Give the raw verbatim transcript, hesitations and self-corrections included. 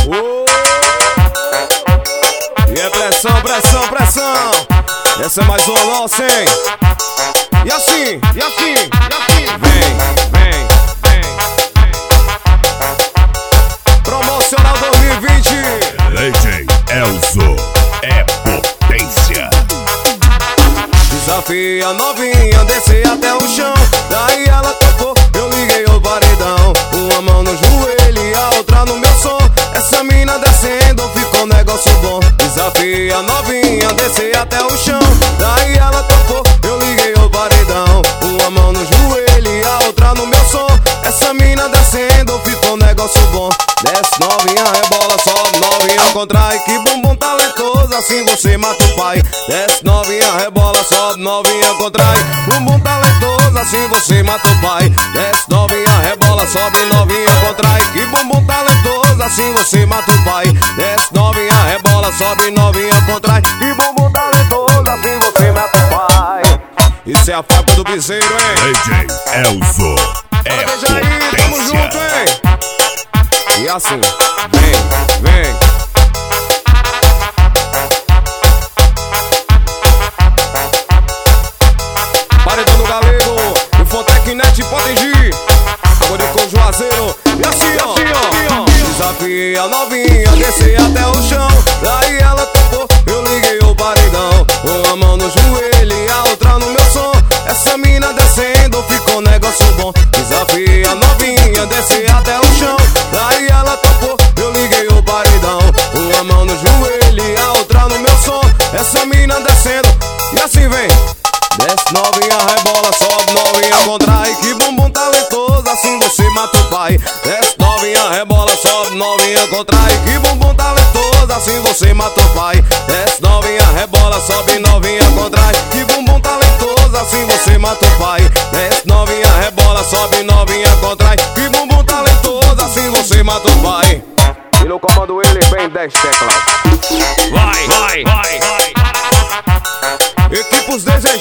Oh. E é pressão, pressão, pressão. Essa é mais uma nossa, hein? E assim, e assim, e assim. Vem, vem, vem, vem. Promocional dois mil e vinte. D J Elzo é potência. Desafia a novinha, descer até o chão. Daí ela tocou, eu liguei o paredão. Uma mão no joelho e a outra no meu som. Essa mina descendo, ficou um negócio bom. Desafia a novinha, descer até o chão. Daí ela tocou, eu liguei o paredão. Uma mão no joelho e a outra no meu som. Essa mina descendo, ficou um negócio bom. Desce novinha, rebola, sobe novinha, contrai. Que bumbum talentoso, assim você mata o pai. Desce novinha, rebola, sobe novinha, contrai. Bumbum talentoso, assim você mata o pai. Desce novinha, rebola, sobe novinha, contrai. Que bumbum talentoso, assim você mata o pai. Desce novinha, rebola, sobe novinha, contrai. Que bumbum talentoso, assim você mata o pai. Isso é a fábrica do piseiro, hein? D J Elzo é Bora, aí, tamo junto, potência. hein? E assim, vem, vem. Paredão do Galego, o Fontecnet Potengi. Agora com o Juazeiro. E assim, ó, assim, ó. Desafia a novinha, descer até o chão. Daí ela tocou, eu liguei o paredão. Uma mão no joelho e a outra no meu som. Essa mina descendo, ficou um negócio bom. Desafia a novinha, descer até o chão. Daí ela tocou, eu liguei o paredão. Uma mão no joelho e a outra no meu som. Essa mina descendo, e assim vem. Desce novinha, rebola, sobe novinha, contrai. Que bumbum talentoso, assim você mata o pai. Desce novinha, rebola, sobe novinha, contrai. Que bumbum talentoso, assim você mata o pai. Desce novinha, rebola, sobe novinha, contrai. Que bumbum talentoso, assim você mata o pai. Desce novinha, rebola, sobe novinha, contrai. Que bumbum talentoso, assim você mata o pai. E no comando ele vem dez teclas. Vai, vai, vai, vai. Equipos desejos.